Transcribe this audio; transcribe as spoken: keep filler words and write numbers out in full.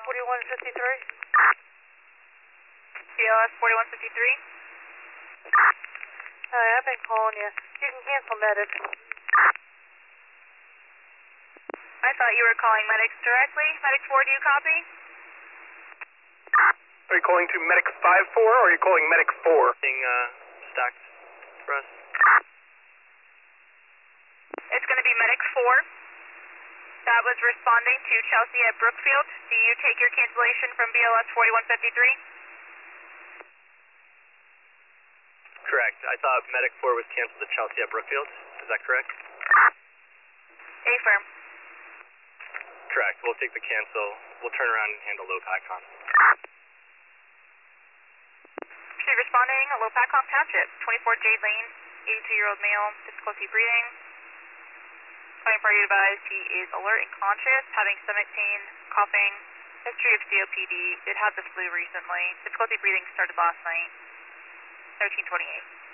forty-one fifty-three. B L S forty-one fifty-three. Hi, I've been calling you. You can cancel medics. I thought you were calling medics directly. Medic four, do you copy? Are you calling to medic five four or are you calling medic four? Being uh, stacked for us. It's going to be medic four. That was responding to Chelsea at Brookfield. Do you take your cancellation from B L S forty-one fifty-three? Correct. I thought medic four was canceled at Chelsea at Brookfield. Is that correct? A-firm. Correct. We'll take the cancel. We'll turn around and handle low PACOM. She's responding, low PACOM Township, twenty-four Jade Lane, eighty-two-year-old male, difficulty breathing. Calling party advised he is alert and conscious, having stomach pain, coughing, history of C O P D, did have the flu recently. Difficulty breathing started last night, thirteen twenty-eight.